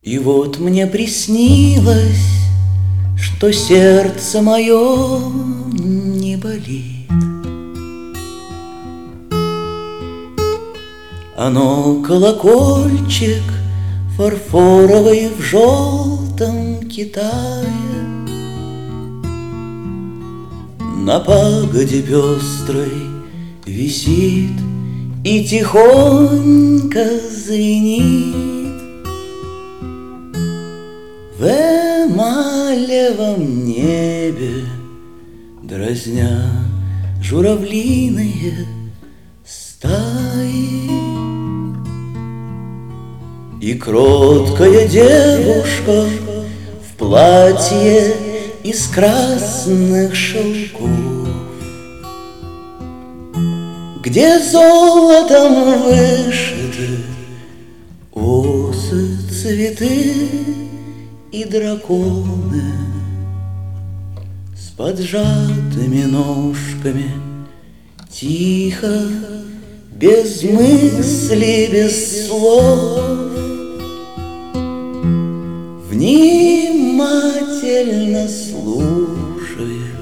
И вот мне приснилось, что сердце мое не болит. Оно колокольчик фарфоровый в желтом Китае, на пагоде пестрой висит и тихонько звенит. В эмалевом небе, дразня журавлиные стаи, и кроткая девушка в платье из красных шелков, где золотом вышиты осы, цветы и драконы, с поджатыми ножками, тихо, без мысли, без слов, внимательно слушает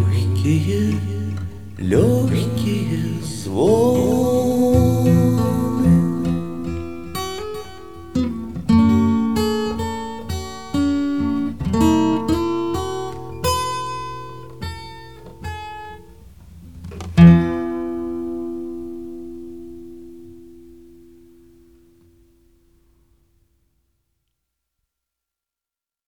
легкие, легкие звуки.